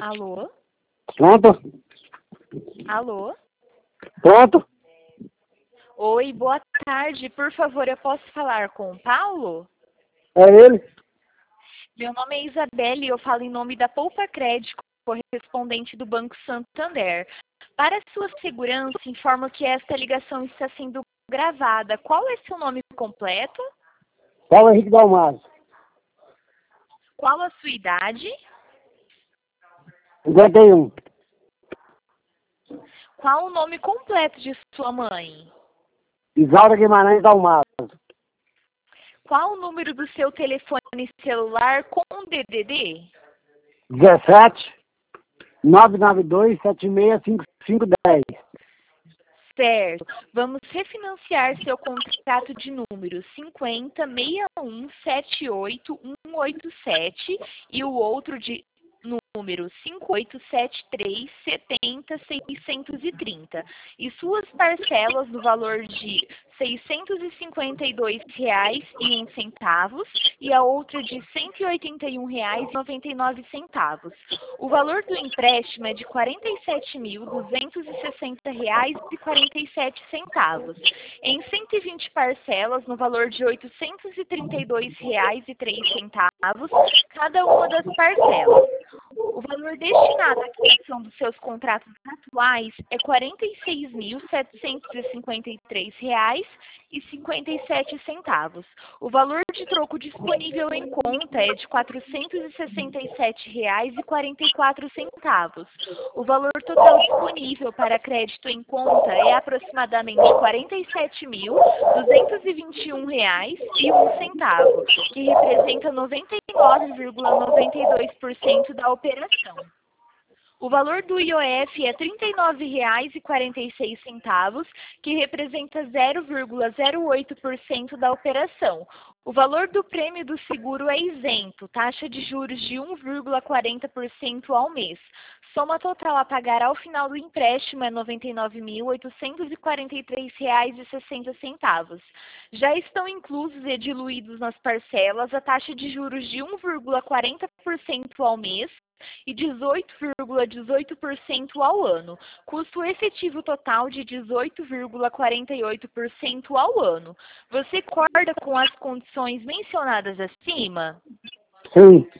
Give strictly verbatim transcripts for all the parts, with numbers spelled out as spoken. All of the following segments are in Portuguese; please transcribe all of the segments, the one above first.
Alô? Pronto? Alô? Pronto? Oi, boa tarde. Por favor, eu posso falar com o Paulo? É ele? Meu nome é Isabelle e eu falo em nome da Poupa Crédito, correspondente do Banco Santander. Para sua segurança, informo que esta ligação está sendo gravada. Qual é seu nome completo? Paulo Henrique Dalmaso. Qual a sua idade? cinquenta e um. Qual o nome completo de sua mãe? Isaura Guimarães Dalmaso. Qual o número do seu telefone celular com D D D? dezessete, nove nove dois, sete seis cinco cinco um zero. Certo. Vamos refinanciar seu contrato de número cinquenta, sessenta e um, setenta e oito, cento e oitenta e sete e o outro de número cinquenta e oito, setenta e três, setenta, seiscentos e trinta. E suas parcelas no valor de seiscentos e cinquenta e dois reais e um centavo e a outra de cento e oitenta e um reais e noventa e nove centavos. O valor do empréstimo é de quarenta e sete mil, duzentos e sessenta reais e quarenta e sete centavos, em cento e vinte parcelas no valor de oitocentos e trinta e dois reais e três centavos, cada uma das parcelas. O valor destinado à quitação dos seus contratos atuais é quarenta e seis mil, setecentos e cinquenta e três reais e cinquenta e sete centavos. O valor de troco disponível em conta é de quatrocentos e sessenta e sete reais e quarenta e quatro centavos. O valor total disponível para crédito em conta é aproximadamente quarenta e sete mil, duzentos e vinte e um reais e um centavo, que representa noventa e nove vírgula noventa e dois por cento da operação. O valor do I O F é trinta e nove reais e quarenta e seis centavos, que representa zero vírgula zero oito por cento da operação. O valor do prêmio do seguro é isento, taxa de juros de um vírgula quarenta por cento ao mês. Soma total a pagar ao final do empréstimo é noventa e nove mil, oitocentos e quarenta e três reais e sessenta centavos. Já estão inclusos e diluídos nas parcelas a taxa de juros de um vírgula quarenta por cento ao mês e dezoito vírgula dezoito por cento ao ano, custo efetivo total de dezoito vírgula quarenta e oito por cento ao ano. Você concorda com as condições mencionadas acima? Sim.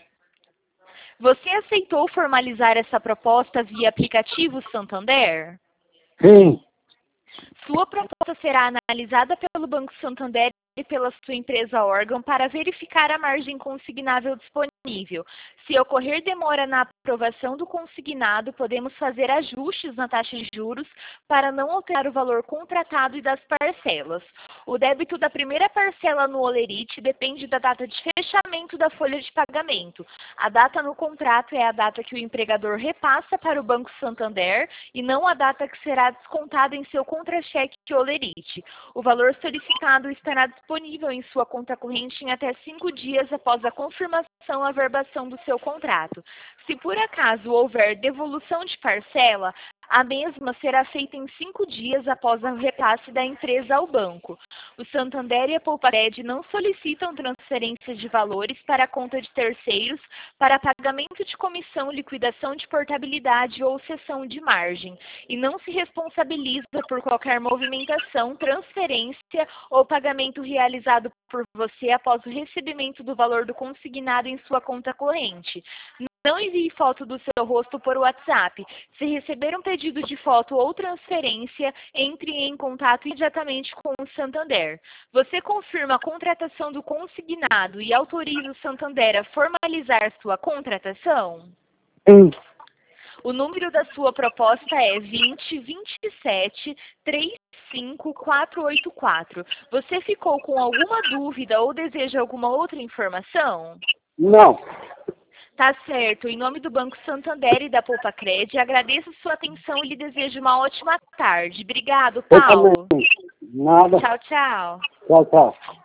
Você aceitou formalizar essa proposta via aplicativo Santander? Sim. Sua proposta será analisada pelo Banco Santander e pela sua empresa órgão para verificar a margem consignável disponível. Se ocorrer demora na aprovação do consignado, podemos fazer ajustes na taxa de juros para não alterar o valor contratado e das parcelas. O débito da primeira parcela no Olerite depende da data de fechamento da folha de pagamento. A data no contrato é a data que o empregador repassa para o Banco Santander e não a data que será descontada em seu contra-cheque Olerite. O valor solicitado estará disponível em sua conta corrente em até cinco dias após a confirmação e averbação do seu contrato. Se por acaso houver devolução de parcela, a mesma será feita em cinco dias após o repasse da empresa ao banco. O Santander e a Poupa-Cred não solicitam transferência de valores para a conta de terceiros para pagamento de comissão, liquidação de portabilidade ou cessão de margem, e não se responsabiliza por qualquer movimentação, transferência ou pagamento realizado por você após o recebimento do valor do consignado em sua conta corrente. Não envie foto do seu rosto por WhatsApp. Se receber um pedido de foto ou transferência, entre em contato imediatamente com o Santander. Você confirma a contratação do consignado e autoriza o Santander a formalizar sua contratação? Sim. O número da sua proposta é vinte, vinte e sete, trinta e cinco, quatrocentos e oitenta e quatro. Você ficou com alguma dúvida ou deseja alguma outra informação? Não. Tá certo. Em nome do Banco Santander e da Poupa-Cred, agradeço sua atenção e lhe desejo uma ótima tarde. Obrigado, Eu Paulo. também. Nada. Tchau, tchau. Tchau, tchau.